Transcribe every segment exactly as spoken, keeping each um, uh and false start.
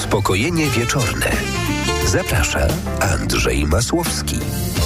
Uspokojenie wieczorne. Zaprasza Andrzej Masłowski.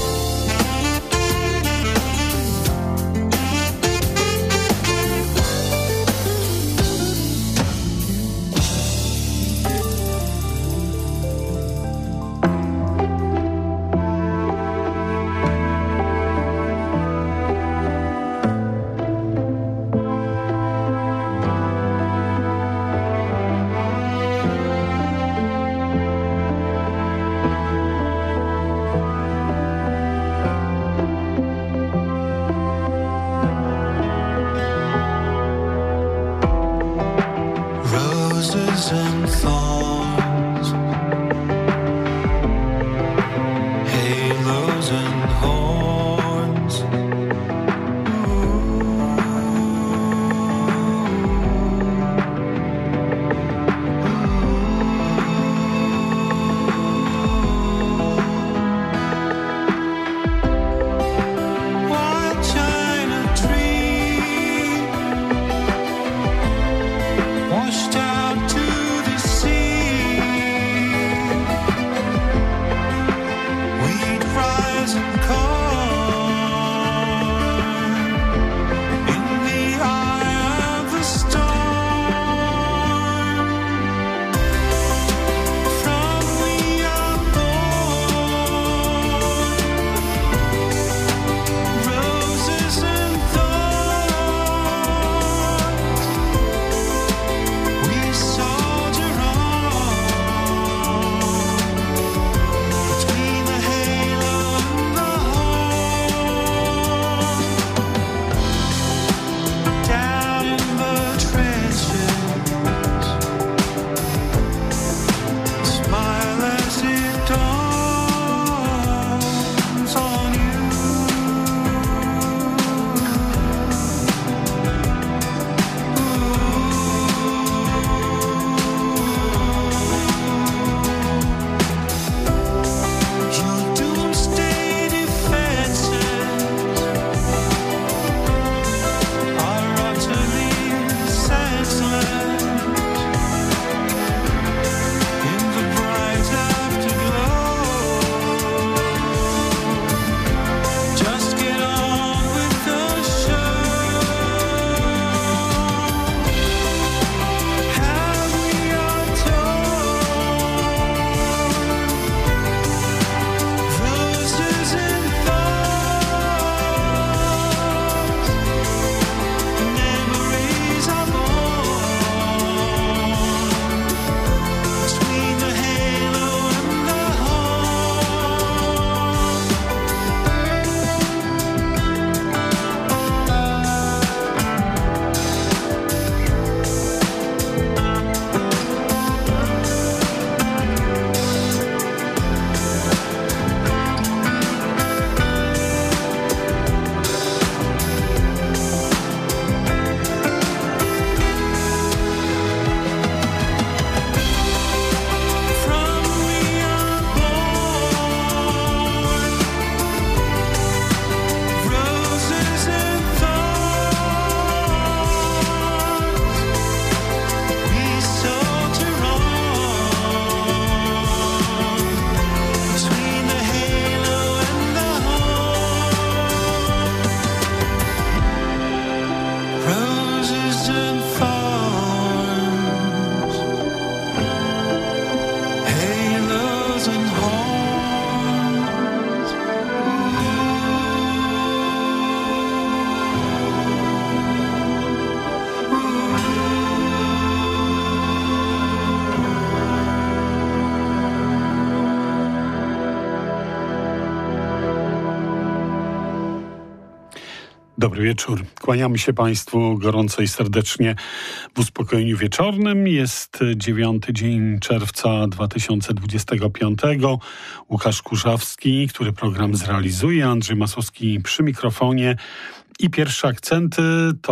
Dobry wieczór. Kłaniamy się Państwu gorąco i serdecznie w Uspokojeniu Wieczornym. Jest dziewiąty dzień czerwca dwa tysiące dwudziestego piątego. Łukasz Kurzawski, który program zrealizuje, Andrzej Masłowski przy mikrofonie. I pierwsze akcenty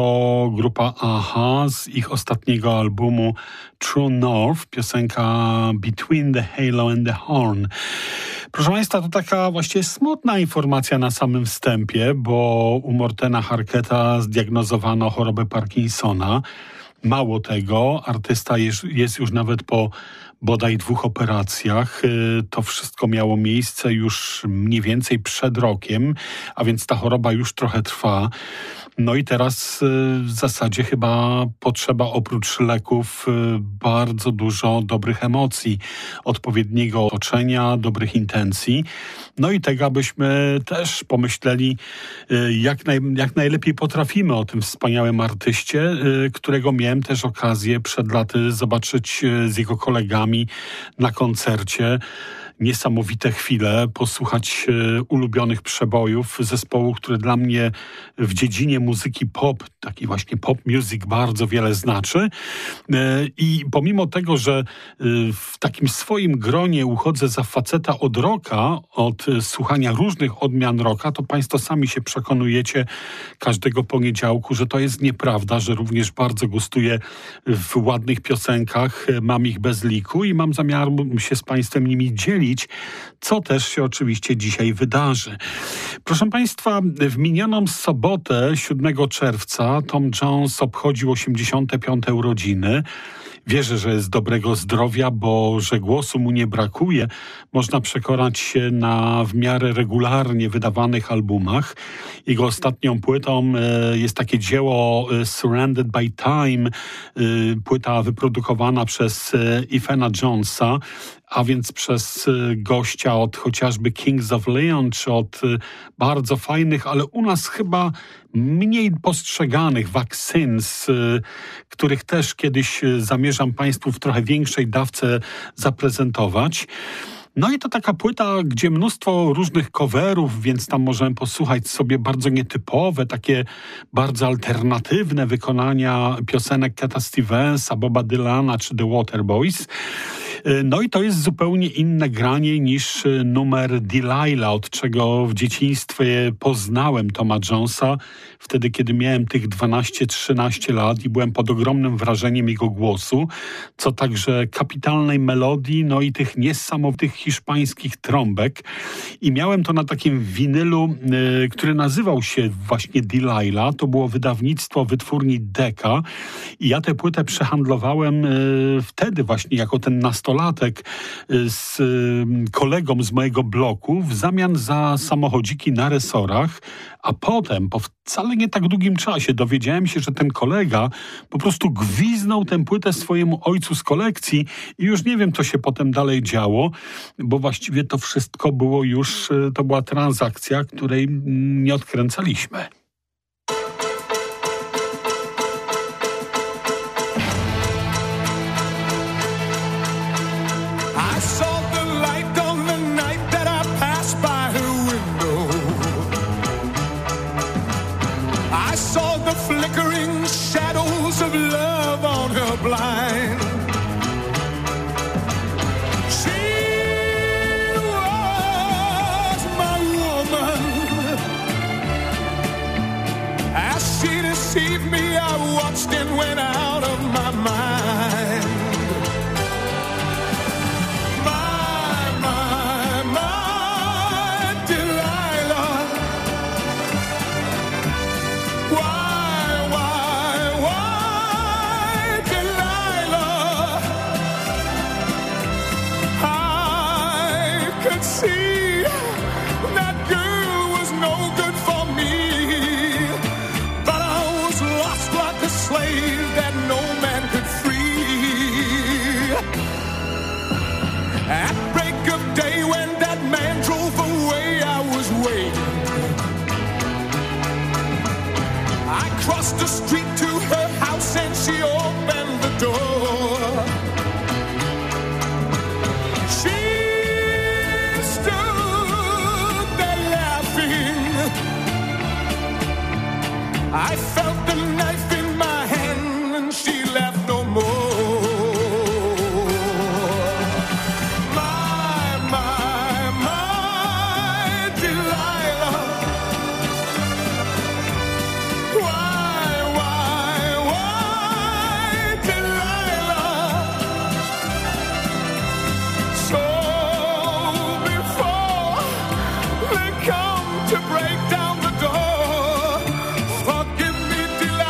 to grupa A-ha z ich ostatniego albumu True North, piosenka Between the Halo and the Horn. Proszę Państwa, to taka właściwie smutna informacja na samym wstępie, bo u Mortena Harketa zdiagnozowano chorobę Parkinsona. Mało tego, artysta jest, jest już nawet po bodaj dwóch operacjach. To wszystko miało miejsce już mniej więcej przed rokiem, a więc ta choroba już trochę trwa. No i teraz w zasadzie chyba potrzeba oprócz leków bardzo dużo dobrych emocji, odpowiedniego otoczenia, dobrych intencji. No i tego, abyśmy też pomyśleli, jak, naj, jak najlepiej potrafimy o tym wspaniałym artyście, którego miałem też okazję przed laty zobaczyć z jego kolegami na koncercie. Niesamowite chwile, posłuchać e, ulubionych przebojów zespołu, który dla mnie w dziedzinie muzyki pop, taki właśnie pop music bardzo wiele znaczy. E, I pomimo tego, że e, w takim swoim gronie uchodzę za faceta od rocka, od e, słuchania różnych odmian rocka, to państwo sami się przekonujecie każdego poniedziałku, że to jest nieprawda, że również bardzo gustuję w ładnych piosenkach, mam ich bez liku i mam zamiar się z państwem nimi dzielić, co też się oczywiście dzisiaj wydarzy. Proszę państwa, w minioną sobotę, siódmego czerwca, Tom Jones obchodził osiemdziesiąte piąte urodziny. Wierzę, że jest dobrego zdrowia, bo że głosu mu nie brakuje, można przekonać się na w miarę regularnie wydawanych albumach. Jego ostatnią płytą e, jest takie dzieło e, Surrounded by Time, e, płyta wyprodukowana przez e, Ethana Jonesa, a więc przez e, gościa od chociażby Kings of Leon, czy od e, bardzo fajnych, ale u nas chyba mniej postrzeganych Vaccines, e, których też kiedyś e, zamierzam państwu w trochę większej dawce zaprezentować. No i to taka płyta, gdzie mnóstwo różnych coverów, więc tam możemy posłuchać sobie bardzo nietypowe, takie bardzo alternatywne wykonania piosenek Cata Stevensa, Boba Dylana czy The Waterboys. No i to jest zupełnie inne granie niż numer Delilah, od czego w dzieciństwie poznałem Toma Jonesa, wtedy kiedy miałem tych dwanaście trzynaście lat i byłem pod ogromnym wrażeniem jego głosu, co także kapitalnej melodii, no i tych niesamowitych hiszpańskich trąbek. I miałem to na takim winylu, y, który nazywał się właśnie Delilah. To było wydawnictwo wytwórni Decca i ja tę płytę przehandlowałem y, wtedy właśnie jako ten nastolatek y, z y, kolegą z mojego bloku w zamian za samochodziki na resorach, a potem po wcale nie tak długim czasie dowiedziałem się, że ten kolega po prostu gwiznął tę płytę swojemu ojcu z kolekcji i już nie wiem, co się potem dalej działo, bo właściwie to wszystko było już, to była transakcja, której nie odkręcaliśmy. Flickering shadows of love on her blind. She was my woman. As she deceived me, I watched and went out of my mind. My, my, my Delilah. Why? See, that girl was no good for me, but I was lost like a slave that no man could free. At break of day when that man drove away, I was waiting. I crossed the street to her house and she opened the door. She I felt the knife in my hand and she left no more. My, my, my Delilah. Why, why, why Delilah? So before they come to break down the door, forgive me, Delilah.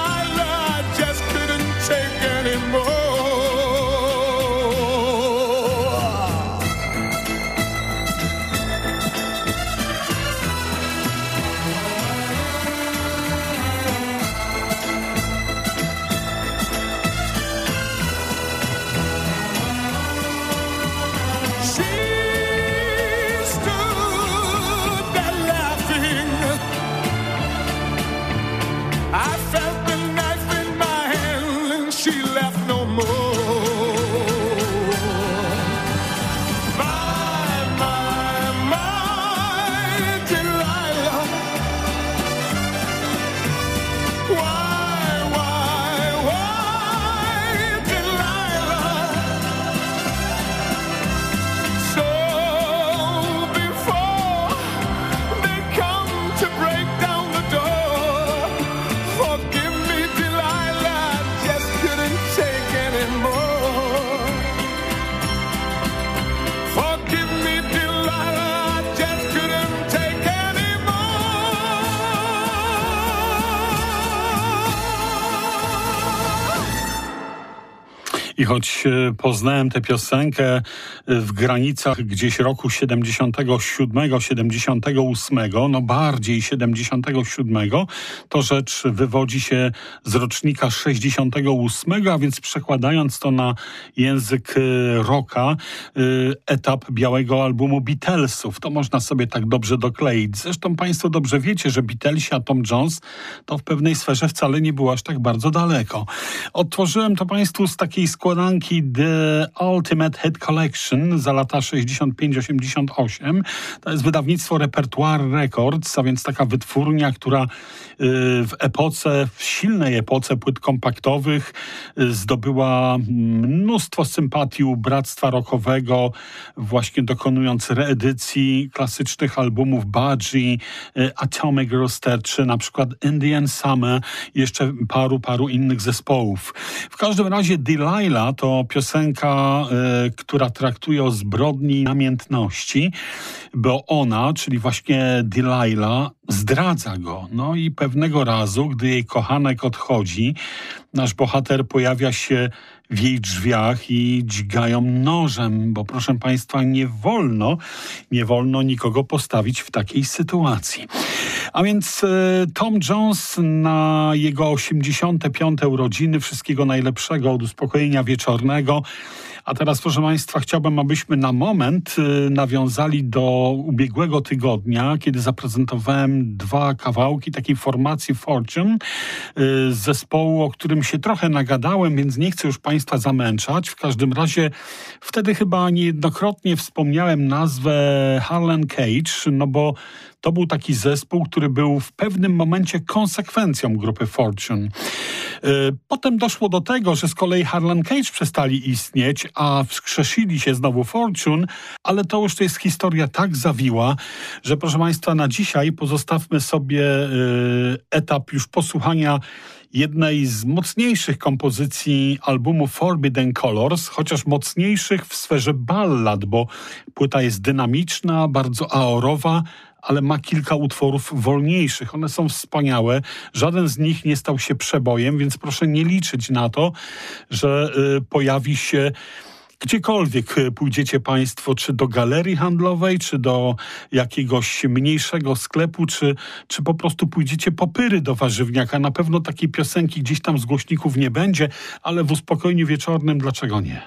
I choć poznałem tę piosenkę w granicach gdzieś roku siedemdziesiątego siódmego, siedemdziesiątego ósmego, no bardziej siedemdziesiątego siódmego, to rzecz wywodzi się z rocznika sześćdziesiątego ósmego, a więc przekładając to na język rocka, etap białego albumu Beatlesów. To można sobie tak dobrze dokleić. Zresztą państwo dobrze wiecie, że Beatlesi a Tom Jones to w pewnej sferze wcale nie było aż tak bardzo daleko. Otworzyłem to państwu z takiej składanki The Ultimate Hit Collection za lata sześćdziesiąt pięć osiemdziesiąt osiem. To jest wydawnictwo Repertoire Records, a więc taka wytwórnia, która w epoce, w silnej epoce płyt kompaktowych zdobyła mnóstwo sympatii u bractwa rockowego, właśnie dokonując reedycji klasycznych albumów Budgie, Atomic Rooster, czy na przykład Indian Summer i jeszcze paru, paru innych zespołów. W każdym razie Delilah to piosenka, y, która traktuje o zbrodni namiętności, bo ona, czyli właśnie Delilah, zdradza go. No i pewnego razu, gdy jej kochanek odchodzi, nasz bohater pojawia się w jej drzwiach i dźgają nożem, bo proszę państwa, nie wolno, nie wolno nikogo postawić w takiej sytuacji. A więc e, Tom Jones na jego osiemdziesiąte piąte urodziny, wszystkiego najlepszego od uspokojenia wieczornego. A teraz, proszę państwa, chciałbym, abyśmy na moment y, nawiązali do ubiegłego tygodnia, kiedy zaprezentowałem dwa kawałki takiej formacji Fortune, y, z zespołu, o którym się trochę nagadałem, więc nie chcę już państwa zamęczać. W każdym razie wtedy chyba niejednokrotnie wspomniałem nazwę Harlan Cage, no bo to był taki zespół, który był w pewnym momencie konsekwencją grupy Fortune. Potem doszło do tego, że z kolei Harlan Cage przestali istnieć, a wskrzesili się znowu Fortune, ale to już to jest historia tak zawiła, że proszę państwa, na dzisiaj pozostawmy sobie etap już posłuchania jednej z mocniejszych kompozycji albumu Forbidden Colors, chociaż mocniejszych w sferze ballad, bo płyta jest dynamiczna, bardzo aorowa, ale ma kilka utworów wolniejszych. One są wspaniałe. Żaden z nich nie stał się przebojem, więc proszę nie liczyć na to, że y, pojawi się gdziekolwiek pójdziecie państwo, czy do galerii handlowej, czy do jakiegoś mniejszego sklepu, czy, czy po prostu pójdziecie po pyry do warzywniaka. Na pewno takiej piosenki gdzieś tam z głośników nie będzie, ale w uspokojeniu wieczornym dlaczego nie?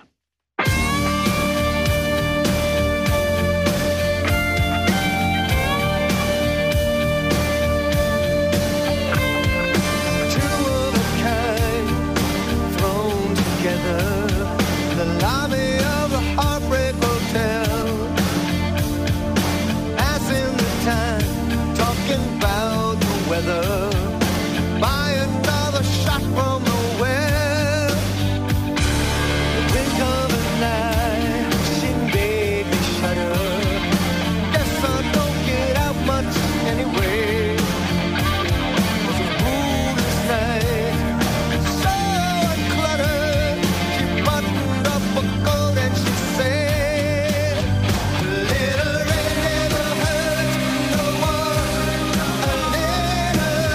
Little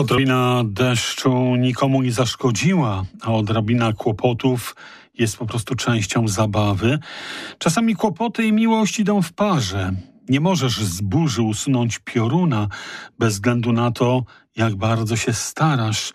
Odrobina deszczu nikomu nie zaszkodziła, a odrobina kłopotów jest po prostu częścią zabawy. Czasami kłopoty i miłość idą w parze. Nie możesz z burzy usunąć pioruna bez względu na to, jak bardzo się starasz.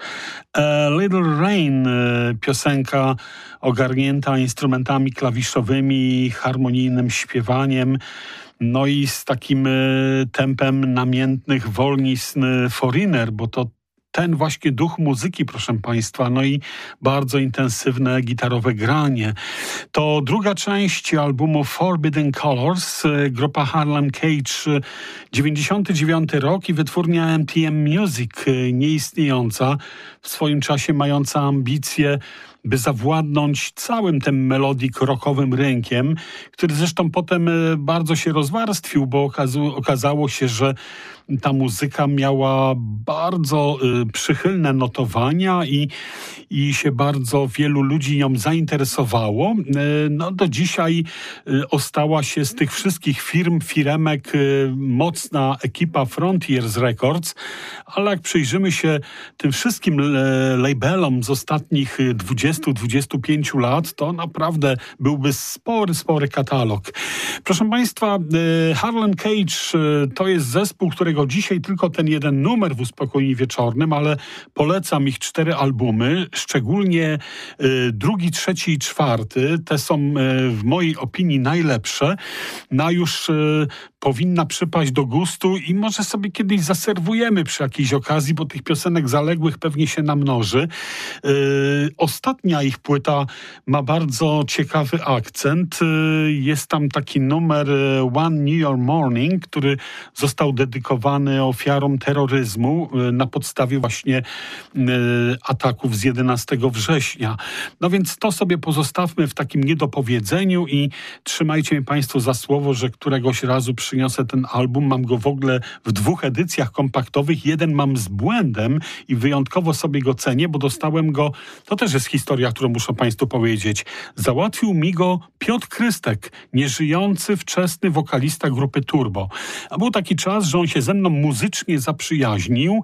A Little Rain, piosenka ogarnięta instrumentami klawiszowymi, harmonijnym śpiewaniem, no i z takim tempem namiętnych wolnizn Foreigner, bo to ten właśnie duch muzyki, proszę Państwa, no i bardzo intensywne gitarowe granie. To druga część albumu Forbidden Colors, grupa Harlem Cage, dziewięćdziesiąty dziewiąty rok i wytwórnia M T M Music, nieistniejąca, w swoim czasie mająca ambicje, by zawładnąć całym tym melodik rockowym rynkiem, który zresztą potem bardzo się rozwarstwił, bo okazu- okazało się, że ta muzyka miała bardzo y, przychylne notowania i, i się bardzo wielu ludzi nią zainteresowało. Y, no do dzisiaj y, ostała się z tych wszystkich firm, firemek y, mocna ekipa Frontiers Records, ale jak przyjrzymy się tym wszystkim le- labelom z ostatnich dwudziestu do dwudziestu pięciu lat, to naprawdę byłby spory, spory katalog. Proszę Państwa, y, Harlem Cage y, to jest zespół, którego dzisiaj tylko ten jeden numer w Uspokojeniu Wieczornym, ale polecam ich cztery albumy, szczególnie y, drugi, trzeci i czwarty. Te są y, w mojej opinii najlepsze. Na już y, powinna przypaść do gustu i może sobie kiedyś zaserwujemy przy jakiejś okazji, bo tych piosenek zaległych pewnie się namnoży. Yy, ostatnia ich płyta ma bardzo ciekawy akcent. Yy, jest tam taki numer One New York Morning, który został dedykowany ofiarom terroryzmu yy, na podstawie właśnie yy, ataków z jedenastego września. No więc to sobie pozostawmy w takim niedopowiedzeniu i trzymajcie mnie Państwo za słowo, że któregoś razu przyniosę ten album. Mam go w ogóle w dwóch edycjach kompaktowych. Jeden mam z błędem i wyjątkowo sobie go cenię, bo dostałem go, to też jest historia, którą muszę Państwu powiedzieć. Załatwił mi go Piotr Krystek, nieżyjący, wczesny wokalista grupy Turbo. A był taki czas, że on się ze mną muzycznie zaprzyjaźnił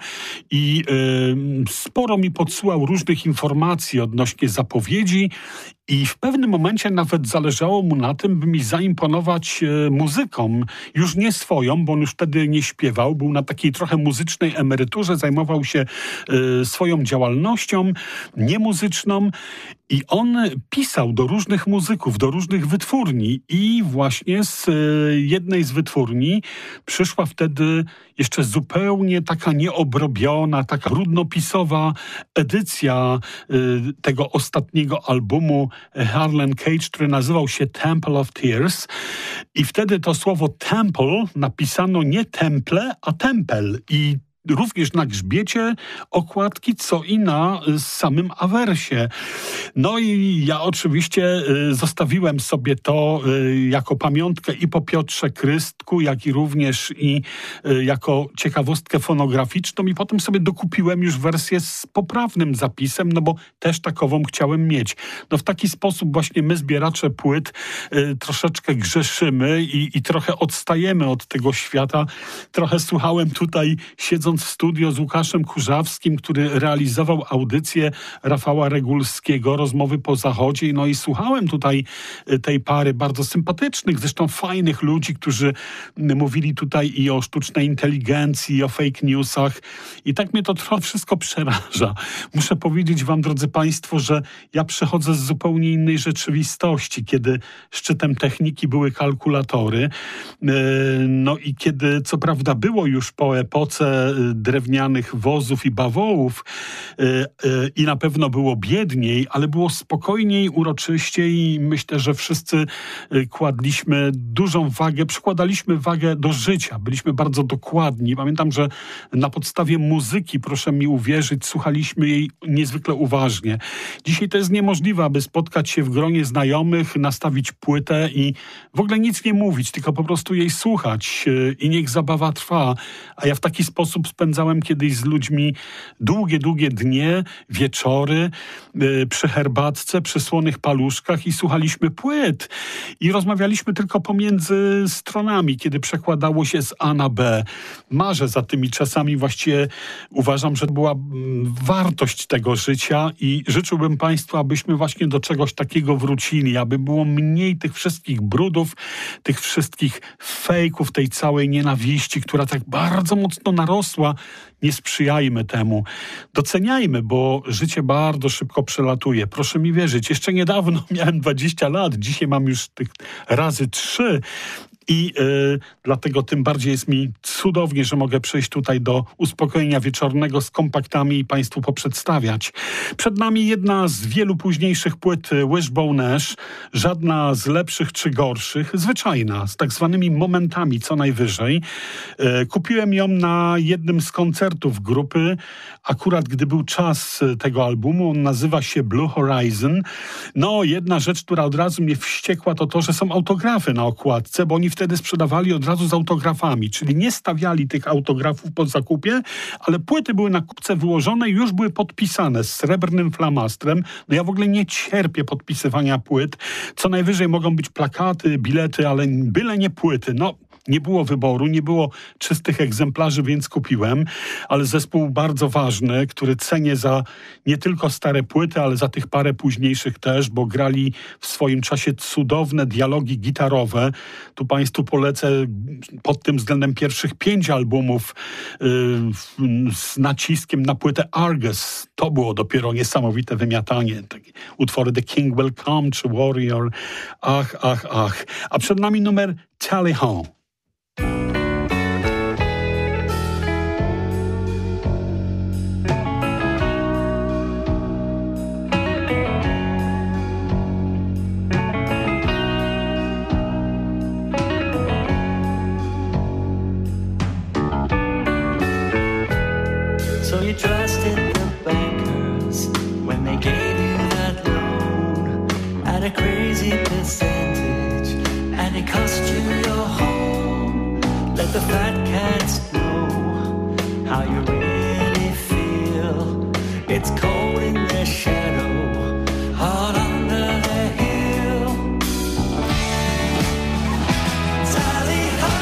i yy, sporo mi podsyłał różnych informacji odnośnie zapowiedzi i w pewnym momencie nawet zależało mu na tym, by mi zaimponować e, muzyką. Już nie swoją, bo on już wtedy nie śpiewał. Był na takiej trochę muzycznej emeryturze, zajmował się e, swoją działalnością niemuzyczną i on pisał do różnych muzyków, do różnych wytwórni i właśnie z e, jednej z wytwórni przyszła wtedy jeszcze zupełnie taka nieobrobiona, taka brudnopisowa edycja e, tego ostatniego albumu Harlem Cage, który nazywał się Temple of Tears i wtedy to słowo temple napisano nie temple, a tempel i również na grzbiecie okładki, co i na samym awersie. No i ja oczywiście y, zostawiłem sobie to y, jako pamiątkę i po Piotrze Krystku, jak i również i y, jako ciekawostkę fonograficzną i potem sobie dokupiłem już wersję z poprawnym zapisem, no bo też takową chciałem mieć. No w taki sposób właśnie my, zbieracze płyt, y, troszeczkę grzeszymy i, i trochę odstajemy od tego świata. Trochę słuchałem tutaj, siedząc w studio z Łukaszem Kurzawskim, który realizował audycję Rafała Regulskiego, Rozmowy po Zachodzie. No i słuchałem tutaj tej pary bardzo sympatycznych, zresztą fajnych ludzi, którzy mówili tutaj i o sztucznej inteligencji, i o fake newsach. I tak mnie to trochę wszystko przeraża. Muszę powiedzieć wam, drodzy Państwo, że ja przechodzę z zupełnie innej rzeczywistości, kiedy szczytem techniki były kalkulatory. No i kiedy, co prawda, było już po epoce drewnianych wozów i bawołów yy, yy, i na pewno było biedniej, ale było spokojniej, uroczyściej i myślę, że wszyscy yy, kładliśmy dużą wagę, przykładaliśmy wagę do życia. Byliśmy bardzo dokładni. Pamiętam, że na podstawie muzyki, proszę mi uwierzyć, słuchaliśmy jej niezwykle uważnie. Dzisiaj to jest niemożliwe, aby spotkać się w gronie znajomych, nastawić płytę i w ogóle nic nie mówić, tylko po prostu jej słuchać yy, i niech zabawa trwa. A ja w taki sposób spędzałem kiedyś z ludźmi długie, długie dnie, wieczory, yy, przy herbatce, przy słonych paluszkach i słuchaliśmy płyt. I rozmawialiśmy tylko pomiędzy stronami, kiedy przekładało się z A na B. Marzę za tymi czasami, właściwie uważam, że to była wartość tego życia i życzyłbym Państwu, abyśmy właśnie do czegoś takiego wrócili, aby było mniej tych wszystkich brudów, tych wszystkich fejków, tej całej nienawiści, która tak bardzo mocno narosła. Nie sprzyjajmy temu. Doceniajmy, bo życie bardzo szybko przelatuje. Proszę mi wierzyć, jeszcze niedawno miałem dwadzieścia lat, dzisiaj mam już tych razy trzy. I y, dlatego tym bardziej jest mi cudownie, że mogę przyjść tutaj do uspokojenia wieczornego z kompaktami i Państwu poprzedstawiać. Przed nami jedna z wielu późniejszych płyt Wishbone Ash, żadna z lepszych czy gorszych, zwyczajna, z tak zwanymi momentami co najwyżej. Y, kupiłem ją na jednym z koncertów grupy, akurat gdy był czas tego albumu, on nazywa się Blue Horizon. No, jedna rzecz, która od razu mnie wściekła, to to, że są autografy na okładce, bo oni wtedy sprzedawali od razu z autografami, czyli nie stawiali tych autografów po zakupie, ale płyty były na kupce wyłożone i już były podpisane z srebrnym flamastrem. No ja w ogóle nie cierpię podpisywania płyt. Co najwyżej mogą być plakaty, bilety, ale byle nie płyty. No, nie było wyboru, nie było czystych egzemplarzy, więc kupiłem, ale zespół bardzo ważny, który cenię za nie tylko stare płyty, ale za tych parę późniejszych też, bo grali w swoim czasie cudowne dialogi gitarowe. Tu Państwu polecę pod tym względem pierwszych pięć albumów yy, z naciskiem na płytę Argus. To było dopiero niesamowite wymiatanie. Takie utwory The King Will Come czy Warrior. Ach, ach, ach. A przed nami numer Tally Ho. So you trusted the bankers when they gave you that loan at a crazy percentage, and it cost you your home. Let the fat cats know how you really feel. It's cold in their shadow, hard under the hill. Tally ho!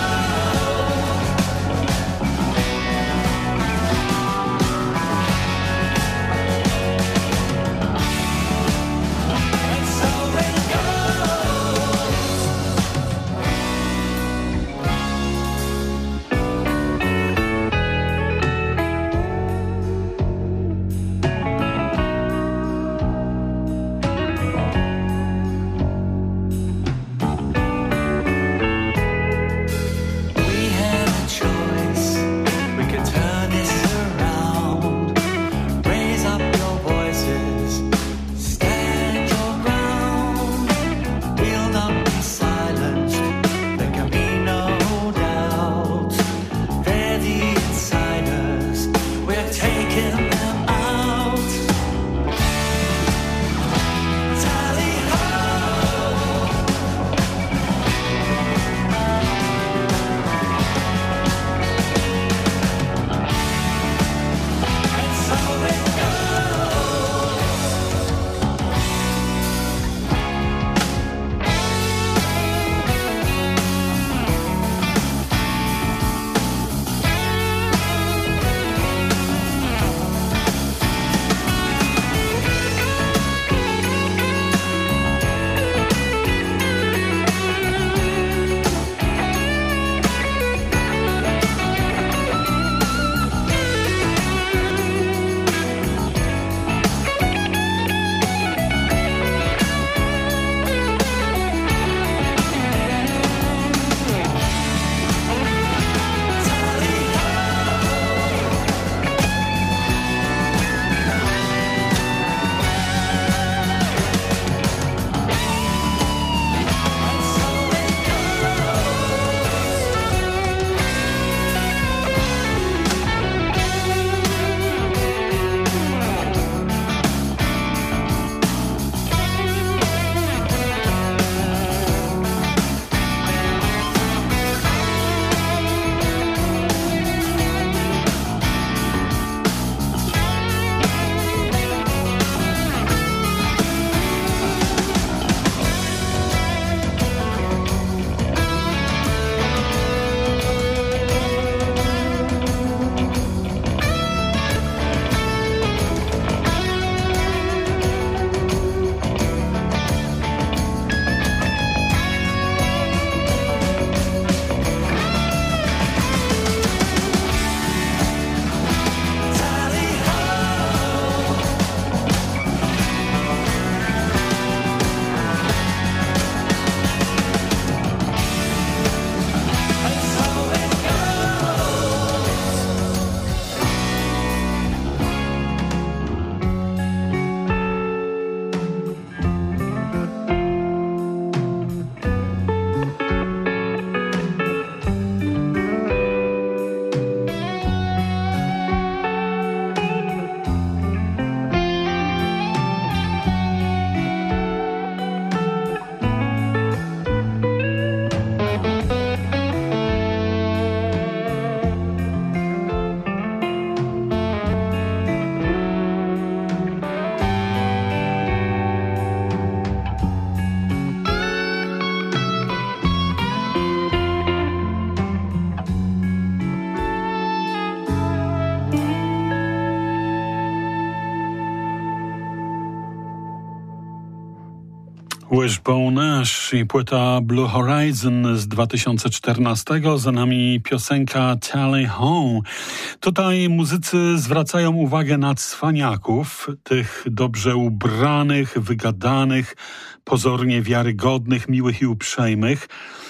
Wishbone Ash i płyta Blue Horizon z dwa tysiące czternastego, za nami piosenka Tally Ho. Tutaj muzycy zwracają uwagę na cwaniaków, tych dobrze ubranych, wygadanych, pozornie wiarygodnych, miłych i uprzejmych.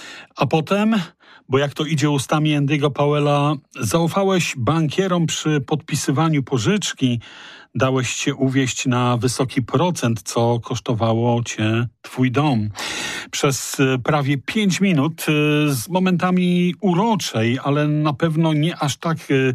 A potem, bo jak to idzie ustami Andy'ego Powella, zaufałeś bankierom przy podpisywaniu pożyczki, dałeś się uwieść na wysoki procent, co kosztowało cię twój dom. Przez prawie pięć minut z momentami uroczej, ale na pewno nie aż tak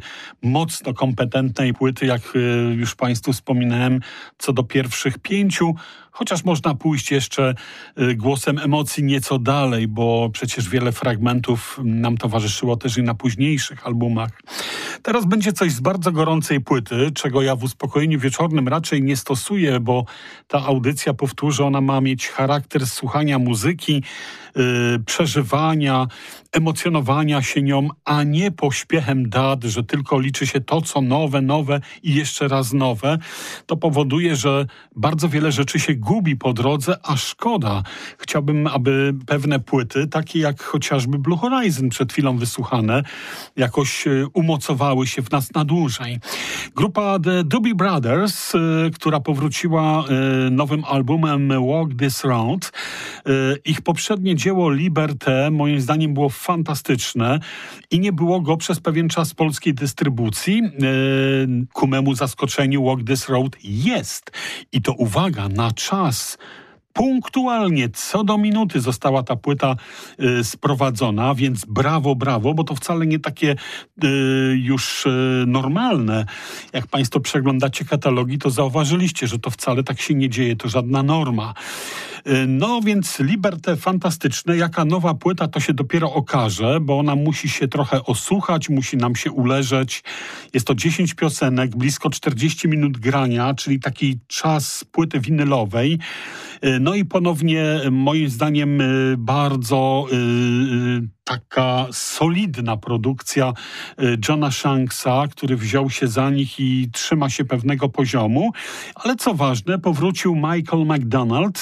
mocno kompetentnej płyty, jak już Państwu wspominałem, co do pierwszych pięciu, chociaż można pójść jeszcze głosem emocji nieco dalej, bo przecież wiele fragmentów nam towarzyszyło też i na późniejszych albumach. Teraz będzie coś z bardzo gorącej płyty, czego ja w uspokojeniu wieczornym raczej nie stosuję, bo ta audycja, powtórzę, ona ma mieć charakter słuchania muzyki, yy, przeżywania, emocjonowania się nią, a nie pośpiechem dat, że tylko liczy się to, co nowe, nowe i jeszcze raz nowe. To powoduje, że bardzo wiele rzeczy się gubi po drodze, a szkoda. Chciałbym, aby pewne płyty, takie jak chociażby Blue Horizon przed chwilą wysłuchane, jakoś umocowały się w nas na dłużej. Grupa The Doobie Brothers, y, która powróciła y, nowym albumem Walk This Road. Y, ich poprzednie dzieło Liberté moim zdaniem było fantastyczne i nie było go przez pewien czas polskiej dystrybucji. Y, ku memu zaskoczeniu Walk This Road jest. I to uwaga, na czas. Punktualnie, co do minuty została ta płyta y, sprowadzona, więc brawo, brawo, bo to wcale nie takie y, już y, normalne. Jak Państwo przeglądacie katalogi, to zauważyliście, że to wcale tak się nie dzieje, to żadna norma. Y, no więc Liberté fantastyczne. Jaka nowa płyta, to się dopiero okaże, bo ona musi się trochę osłuchać, musi nam się uleżeć. Jest to dziesięć piosenek, blisko czterdzieści minut grania, czyli taki czas płyty winylowej. No i ponownie moim zdaniem bardzo yy, taka solidna produkcja Johna Shanksa, który wziął się za nich i trzyma się pewnego poziomu. Ale co ważne, powrócił Michael McDonald,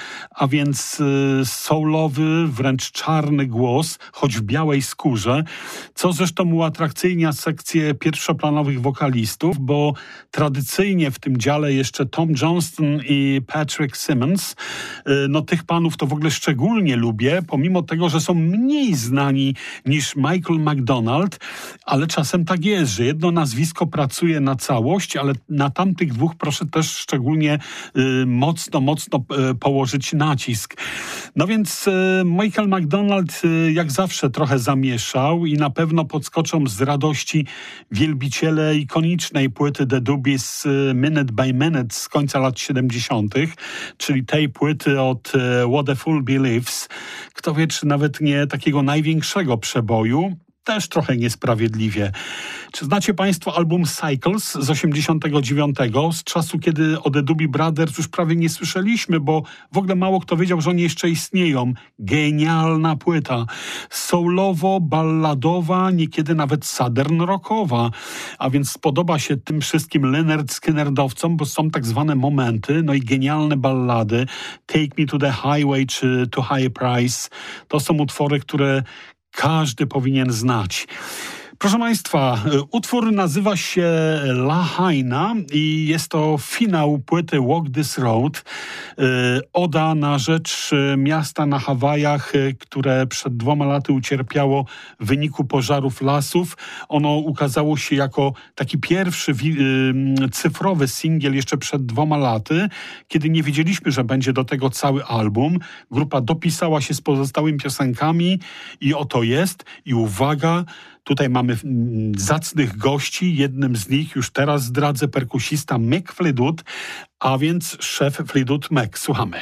a więc soulowy, wręcz czarny głos, choć w białej skórze, co zresztą uatrakcyjnia sekcję pierwszoplanowych wokalistów, bo tradycyjnie w tym dziale jeszcze Tom Johnston i Patrick Simmons. No tych panów to w ogóle szczególnie lubię, pomimo tego, że są mniej znani niż Michael McDonald, ale czasem tak jest, że jedno nazwisko pracuje na całość, ale na tamtych dwóch proszę też szczególnie y, mocno, mocno y, położyć nacisk. No więc y, Michael McDonald y, jak zawsze trochę zamieszał i na pewno podskoczą z radości wielbiciele ikonicznej płyty The Doobies y, Minute by Minute z końca lat siedemdziesiątych, czyli tej płyty od y, What a Fool Believes. Kto wie, czy nawet nie takiego największego przeboju. Też trochę niesprawiedliwie. Czy znacie Państwo album Cycles z osiemdziesiątego dziewiątego, z czasu, kiedy o The Doobie Brothers już prawie nie słyszeliśmy, bo w ogóle mało kto wiedział, że oni jeszcze istnieją. Genialna płyta. Soulowo, balladowa, niekiedy nawet southern rockowa. A więc spodoba się tym wszystkim Lynyrd Skynyrdowcom, bo są tak zwane momenty, no i genialne ballady. Take Me to the Highway czy To High Price. To są utwory, które każdy powinien znać. Proszę Państwa, utwór nazywa się La Haina i jest to finał płyty Walk This Road. Oda na rzecz miasta na Hawajach, które przed dwoma laty ucierpiało w wyniku pożarów lasów. Ono ukazało się jako taki pierwszy cyfrowy singiel jeszcze przed dwoma laty, kiedy nie wiedzieliśmy, że będzie do tego cały album. Grupa dopisała się z pozostałymi piosenkami i oto jest. I uwaga, tutaj mamy zacnych gości. Jednym z nich już teraz zdradzę perkusista Mick Fleetwood, a więc szef Fleetwood Mac. Słuchamy.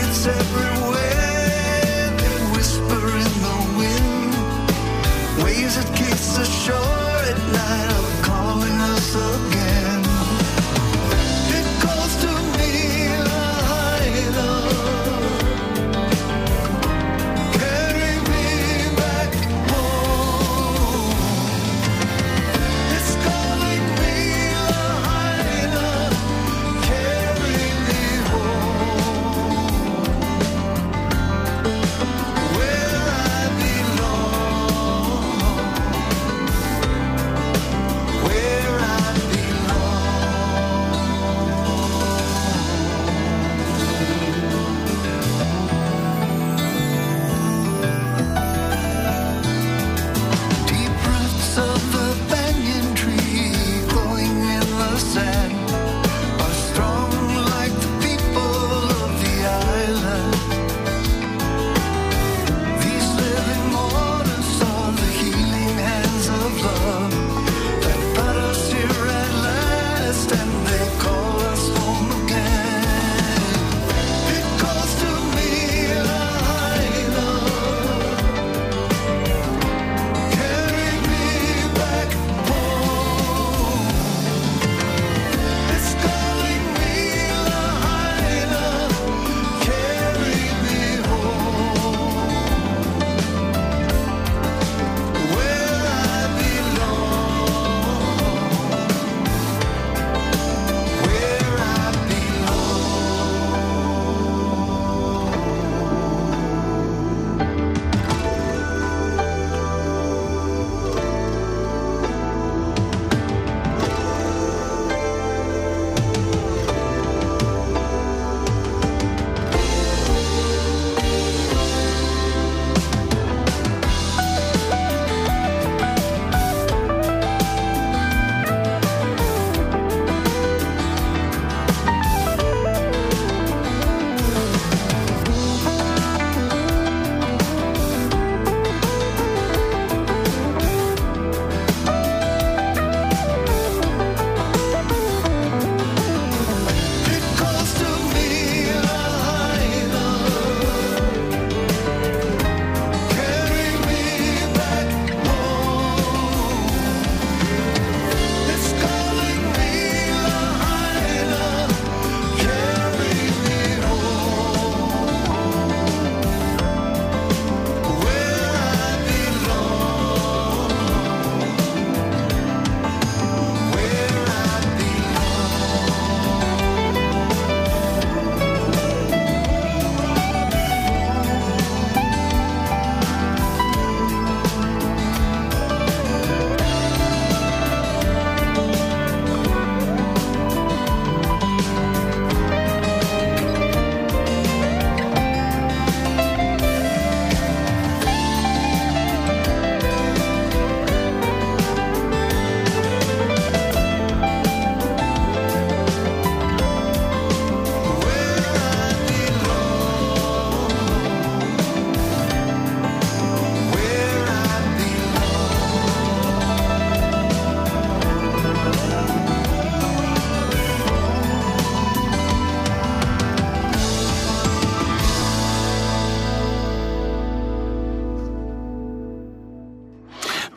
Everywhere, they whisper in the wind, waves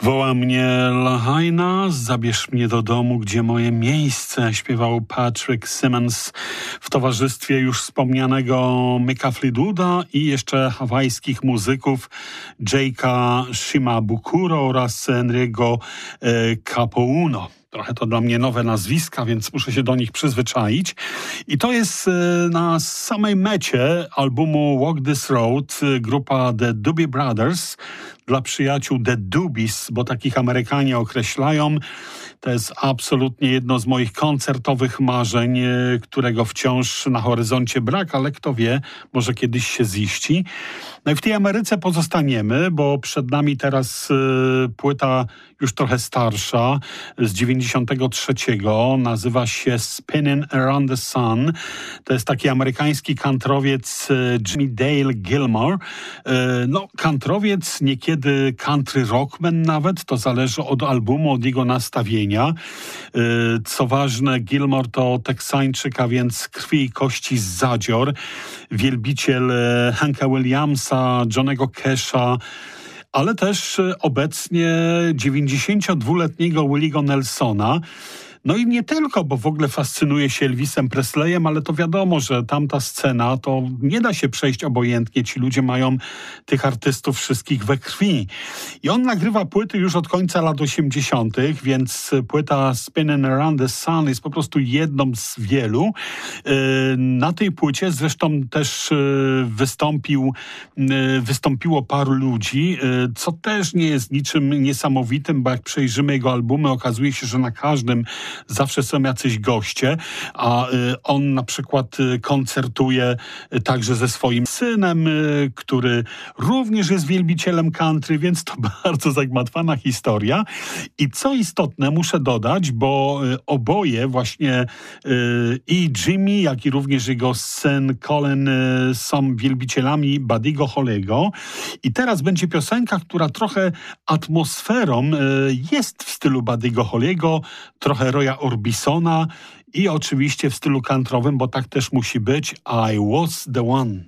Woła mnie Lahaina, zabierz mnie do domu, gdzie moje miejsce, śpiewał Patrick Simmons w towarzystwie już wspomnianego Micka Fleetwooda i jeszcze hawajskich muzyków Jake'a Shimabukuro oraz Enriego e, Capouno. Trochę to dla mnie nowe nazwiska, więc muszę się do nich przyzwyczaić. I to jest e, na samej mecie albumu Walk This Road e, grupa The Doobie Brothers dla przyjaciół The Doobies, bo takich Amerykanie określają. To jest absolutnie jedno z moich koncertowych marzeń, e, którego wciąż na horyzoncie brak, ale kto wie, może kiedyś się ziści. No i w tej Ameryce pozostaniemy, bo przed nami teraz e, płyta już trochę starsza, z dziewięćdziesiątego trzeciego. Nazywa się Spinning Around the Sun. To jest taki amerykański kantrowiec Jimmy Dale Gilmore. No, kantrowiec, niekiedy country rockman nawet. To zależy od albumu, od jego nastawienia. Co ważne, Gilmore to Teksańczyk, a więc krwi i kości z zadzior. Wielbiciel Hanka Williamsa, Johnego Casha, ale też obecnie dziewięćdziesięciodwuletniego Williego Nelsona. No i nie tylko, bo w ogóle fascynuje się Elvisem Presleyem, ale to wiadomo, że tamta scena to nie da się przejść obojętnie. Ci ludzie mają tych artystów wszystkich we krwi. I on nagrywa płyty już od końca lat osiemdziesiątych, więc płyta Spinning Around the Sun jest po prostu jedną z wielu. Na tej płycie zresztą też wystąpił, wystąpiło paru ludzi, co też nie jest niczym niesamowitym, bo jak przejrzymy jego albumy, okazuje się, że na każdym zawsze są jacyś goście, a on na przykład koncertuje także ze swoim synem, który również jest wielbicielem country, więc to bardzo zagmatwana historia. I co istotne, muszę dodać, bo oboje właśnie i Jimmy, jak i również jego syn Colin są wielbicielami Buddy'ego Holly'ego. I teraz będzie piosenka, która trochę atmosferą jest w stylu Buddy'ego Holly'ego, trochę Roya Orbisona i oczywiście w stylu countryowym, bo tak też musi być. I Was The One.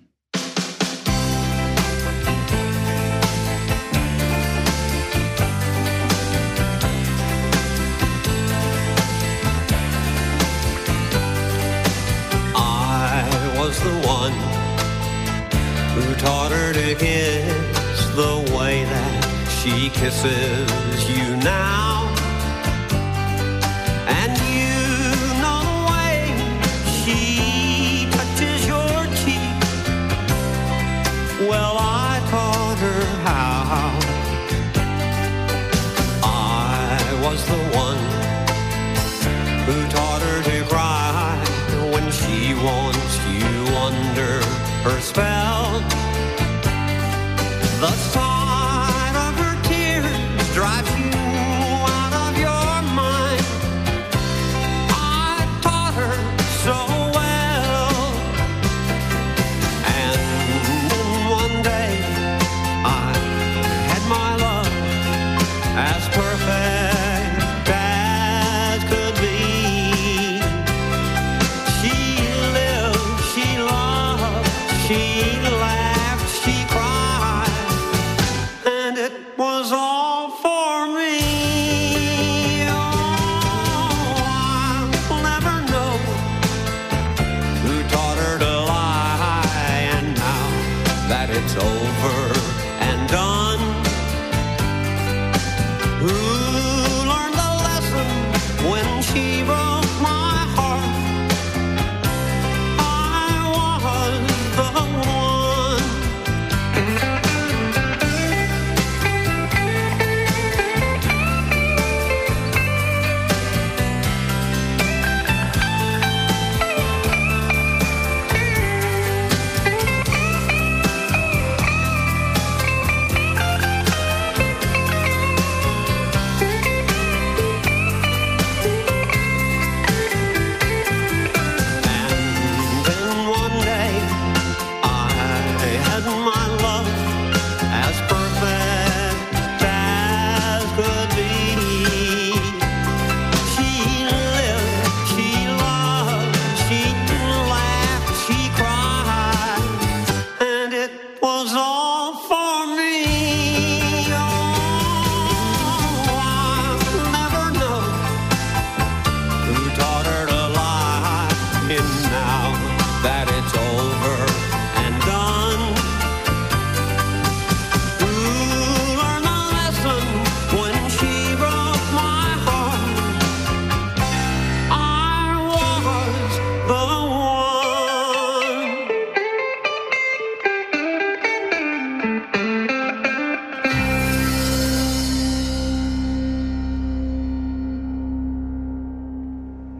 I was the one who taught her to kiss the way that she kisses you now. And you know the way she touches your cheek. Well, I taught her how. I was the one who taught her to cry when she wants you under her spell. The sight of her tears drives you out of your mind. I taught her so well, and one day I had my love as perfect as could be. She lived, she loved, she laughed, she cried.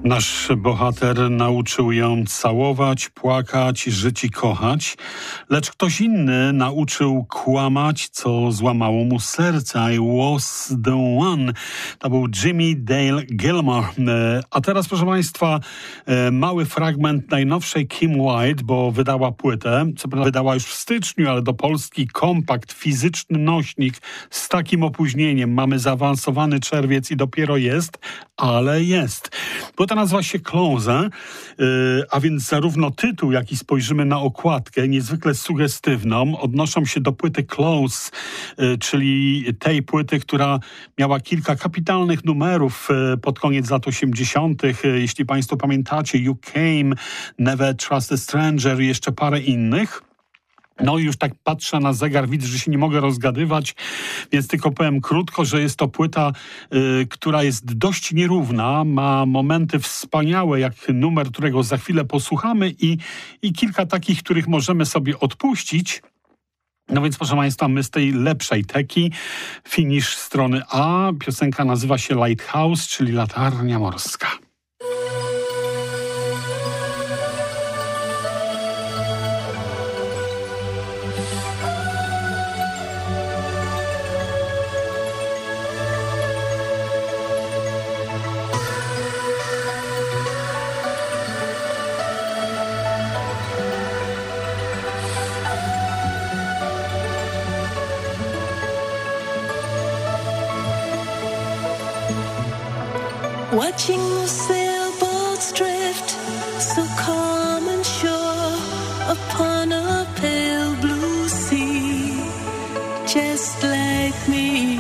Nasz bohater nauczył ją całować, płakać, żyć i kochać, lecz ktoś inny nauczył kłamać, co złamało mu serce. I was the one. To był Jimmy Dale Gilmore. A teraz, proszę Państwa, mały fragment najnowszej Kim White, bo wydała płytę, co prawda wydała już w styczniu, ale do Polski kompakt, fizyczny nośnik z takim opóźnieniem. Mamy zaawansowany czerwiec i dopiero jest, ale jest. Płyta nazywa się Close, yy, a więc zarówno tytuł, jak i spojrzymy na okładkę, niezwykle sugestywną, odnoszą się do płyty Close, yy, czyli tej płyty, która miała kilka kapitalnych numerów yy, pod koniec lat osiemdziesiątych. Yy, jeśli Państwo pamiętacie, You Came, Never Trust a Stranger i jeszcze parę innych. No i już tak patrzę na zegar, widzę, że się nie mogę rozgadywać, więc tylko powiem krótko, że jest to płyta, y, która jest dość nierówna, ma momenty wspaniałe, jak numer, którego za chwilę posłuchamy i, i kilka takich, których możemy sobie odpuścić. No więc proszę Państwa, my z tej lepszej teki, finisz strony A, piosenka nazywa się Lighthouse, czyli latarnia morska. Watching the sailboats drift so calm and sure upon a pale blue sea, just like me.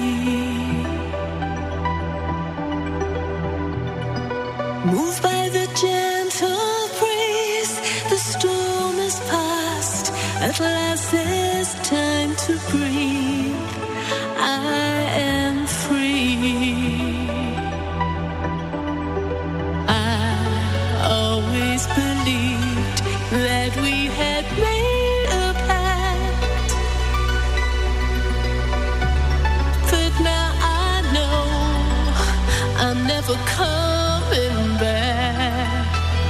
Moved by the gentle breeze, the storm is past. At last there's time to breathe. I am free. Believed that we had made a pact, but now I know I'm never coming back.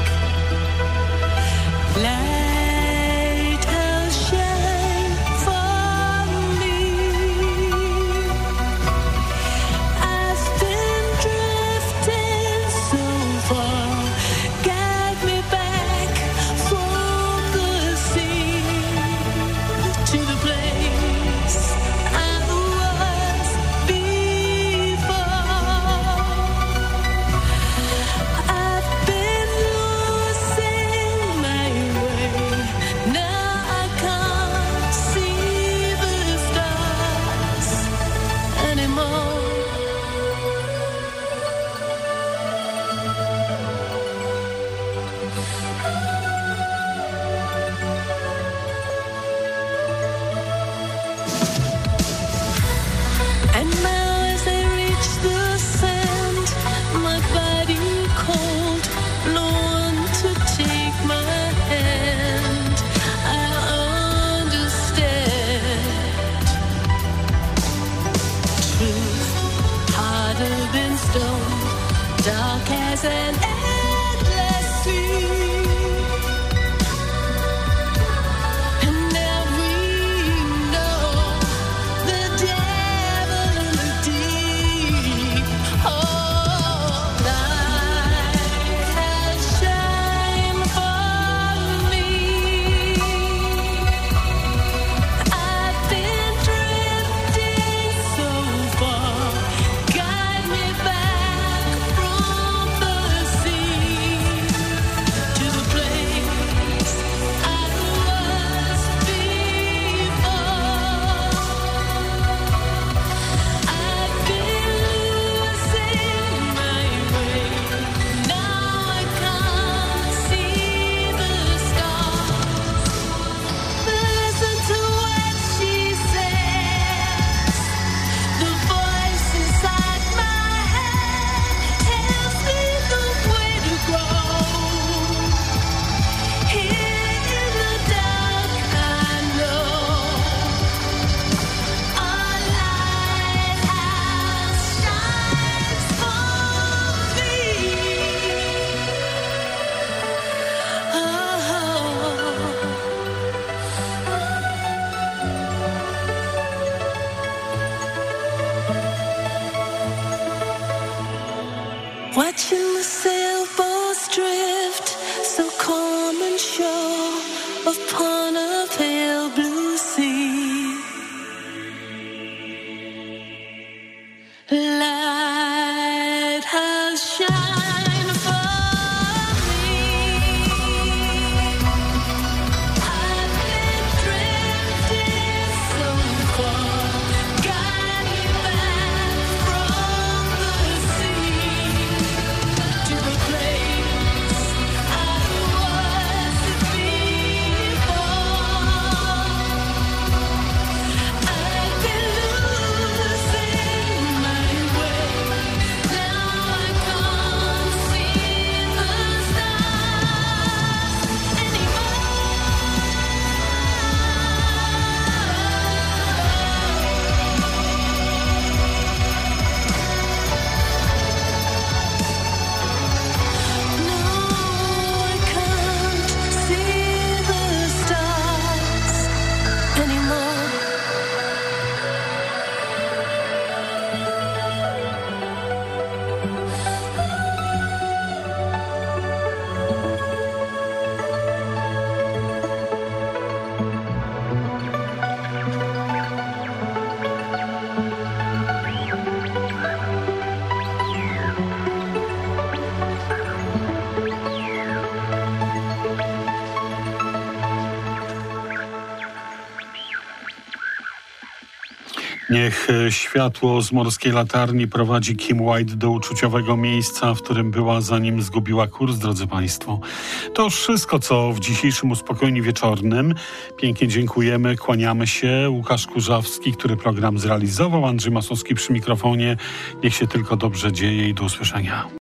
Lighthouse shine for me. I've been drifting so far. Dark as an endless sea, and now we know the devil in the deep. Oh, light has shined for me. I've been drifting so far. Guide me back from the sea. Watching the sailboats drift, so calm and sure, upon a pale blue sea. Lighthouse shine for me. I've been drifting so far, guide me back from the sea to the place I was before. I've been losing my way. Now I can't see the stars anymore. No, I can't see the stars anymore. Niech e, światło z morskiej latarni prowadzi Kim White do uczuciowego miejsca, w którym była, zanim zgubiła kurs, drodzy Państwo. To wszystko, co w dzisiejszym Uspokojeniu Wieczornym. Pięknie dziękujemy, kłaniamy się. Łukasz Kurzawski, który program zrealizował, Andrzej Masłowski przy mikrofonie. Niech się tylko dobrze dzieje i do usłyszenia.